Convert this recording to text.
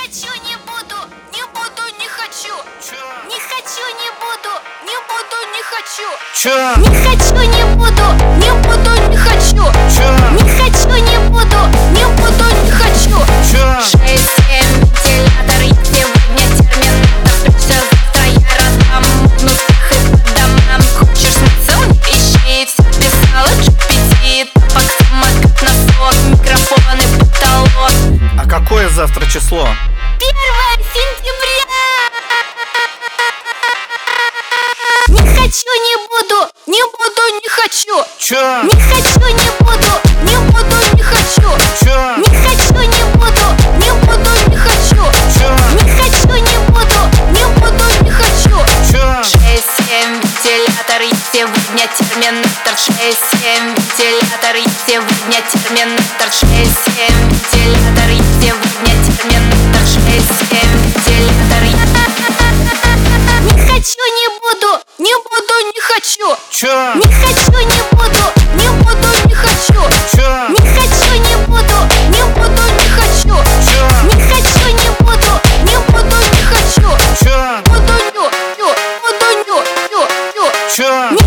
хочу, не буду, не буду, не хочу. Чё? Не хочу, не буду, не буду, не хочу. Чё? Не хочу, не буду, не буду, не хочу. Чё? Не хочу, не буду, не буду, не хочу. Чё? 6-7 вентилятор, я сегодня терминатор. Прячься, завтра я раздам мутных и по домам. Хочешь смыться, ищи, все писала GPT. Тапок, самокат, носок, микрофон и потолок. А какое завтра число? 1 сентября. Не хочу, не буду, не буду, не хочу. Чё? Не хочу, не буду, не буду, не хочу. Чё? Не хочу, не буду, не буду, не хочу. Чё? Не хочу, не буду, не буду, не хочу. Чё? 6-7 вентилятор, я сегодня терминатор. 6-7 вентилятор, я сегодня терминатор. 6-7 вентилятор, я сегодня терминатор. 6-7 вентилятор, не хочу, не буду, не буду, не хочу. Чё? Не хочу, не буду, не буду, не хочу. Чё? Не хочу, не буду, не буду, не хочу. Чё? Не хочу, не буду, не буду, не хочу. Чё? Буду, буду, Чё? не